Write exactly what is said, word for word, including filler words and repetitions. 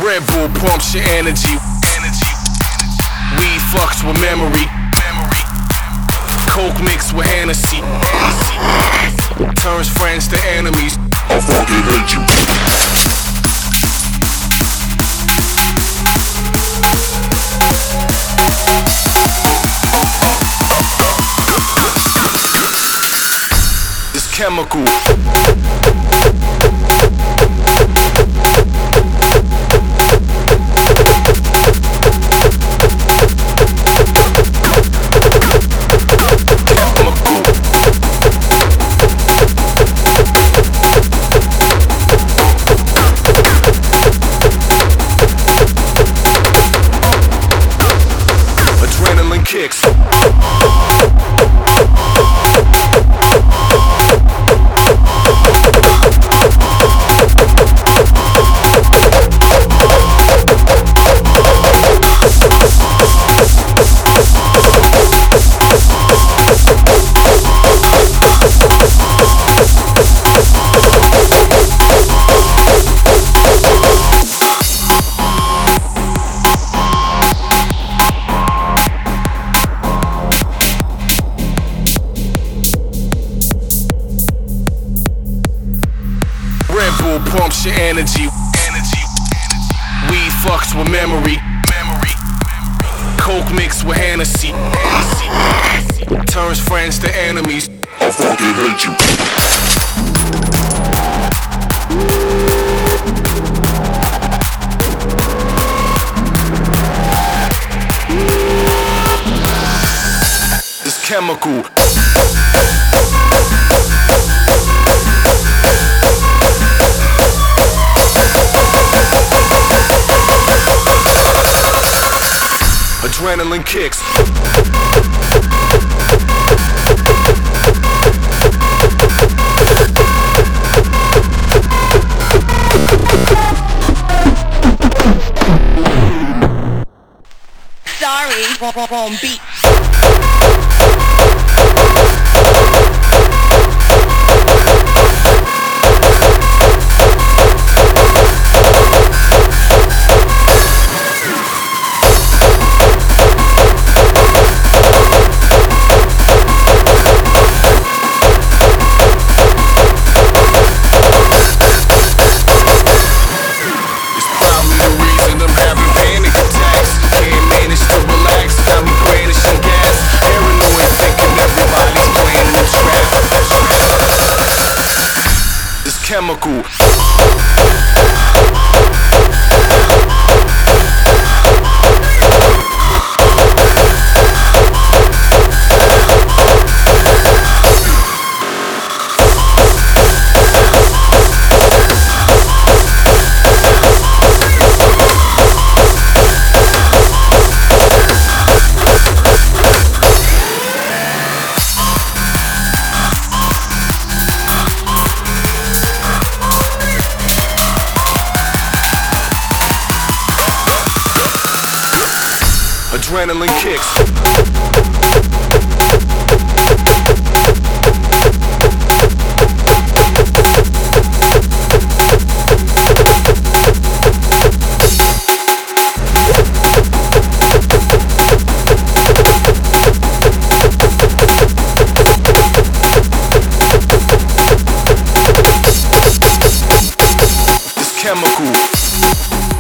Red Bull pumps your energy. Weed fucks with memory. Coke mixed with Hennessy. Turns friends to enemies. I fucking hate you. It's chemical. Adrenaline kicks. Red Bull pumps your energy. Weed fucks with memory. Coke mixed with Hennessy. Turns friends to enemies. I fucking hate you. It's chemical. Adrenaline kicks. Sorry, wrong beat. Chemical. Adrenaline kicks. It's chemical.